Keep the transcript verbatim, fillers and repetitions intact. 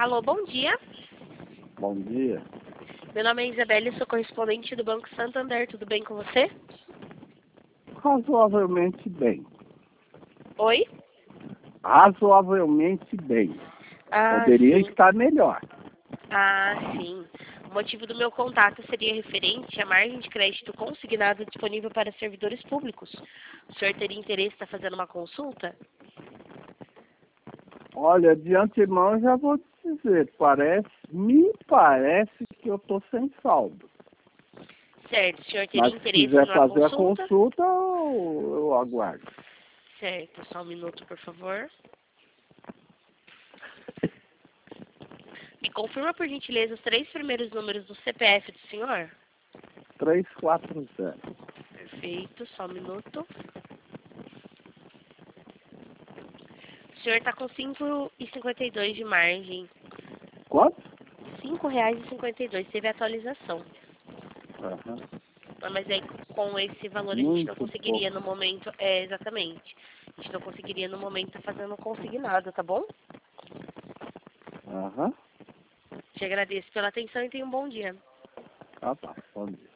Alô, bom dia. Bom dia. Meu nome é Isabelle, sou correspondente do Banco Santander. Tudo bem com você? Razoavelmente bem. Oi? Razoavelmente bem. Ah, Poderia sim. estar melhor. Ah, sim. O motivo do meu contato seria referente à margem de crédito consignada disponível para servidores públicos. O senhor teria interesse em estar fazendo uma consulta? Olha, de antemão já vou te dizer, parece, me parece que eu estou sem saldo. Certo. O senhor teria Mas se interesse quiser numa fazer a consulta? consulta, eu, eu aguardo. Certo. Só um minuto, por favor. Me confirma, por gentileza, os três primeiros números do C P F do senhor? três quatro zero. Perfeito. Só um minuto. O senhor está com cinco reais e cinquenta e dois centavos de margem. Quanto? cinco reais e cinquenta e dois centavos. Teve atualização. Aham. Ah, Mas aí com esse valor a gente Muito não conseguiria pouco. no momento. É, exatamente. A gente não conseguiria no momento fazendo consignado, tá bom? Aham. Te agradeço pela atenção e tenha um bom dia. Ah, tá. Bom dia.